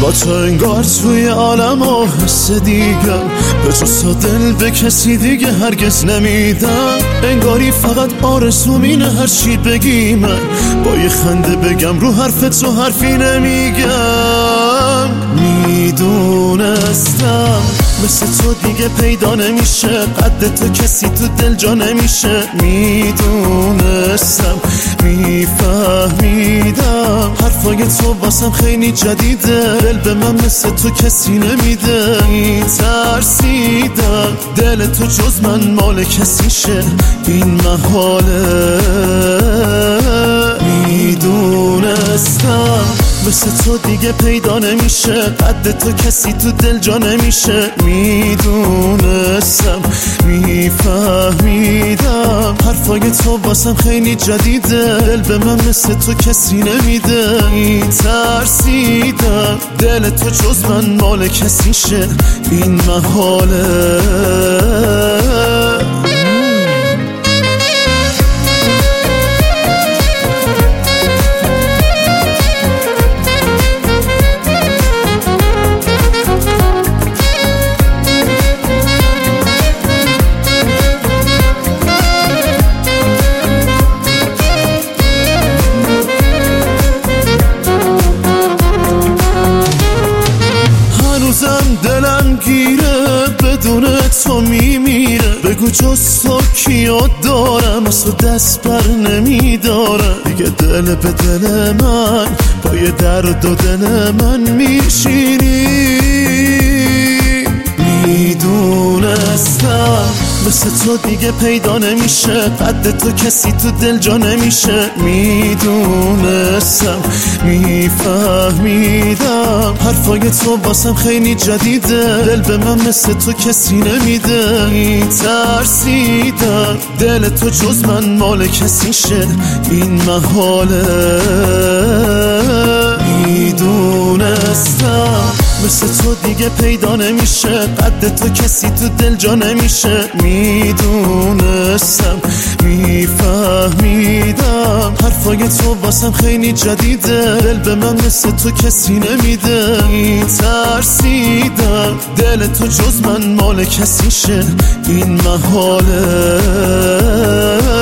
با تو انگار توی عالم و حس دیگر به جز تو دل به کسی دیگه هرگز نمیدم. انگاری فقط آرزوم اینه هرچی بگی من با یه خنده بگم رو حرف تو حرفی نمیگم. میدونستم مثل تو دیگه پیدا نمیشه، قد تو کسی تو دل جا نمیشه. میدونستم میفهمیدم حرفای تو واسم خیلی جدیده، دل به من مثل تو کسی نمیده. میترسیدم دل تو جز من مال کسی شه این محاله. میدونستم مثل تو دیگه پیدا نمیشه، قد تو کسی تو دل جا نمیشه. میدونستم میفهمیدم حرفای تو واسم خیلی جدیده، دل به من مثل تو کسی نمیده. میترسیدم دل تو جز من مال کسی شه این محاله. دلم گیره بدون تو میمیره، بگو جز تو کیو دارم از تو دست بر نمیدارم. دیگه دل به دل من با یه درد و دل من میشینی. میدونستم مثل تو دیگه پیدا نمیشه، قد تو کسی تو دل جا نمیشه. میدونستم میفهمیدم حرفای تو واسم خیلی جدیده، دل به من مثل تو کسی نمیده. میترسیدم دل تو جز من مال کسی شه این محاله. میدونستم مثل تو دیگه پیدا نمیشه، قد تو کسی تو دل جا نمیشه. میدونستم میفهمیدم حرفای تو واسم خیلی جدیده، دل به من مثل تو کسی نمیده. میترسیدم دل تو جز من مال کسی شه این محاله.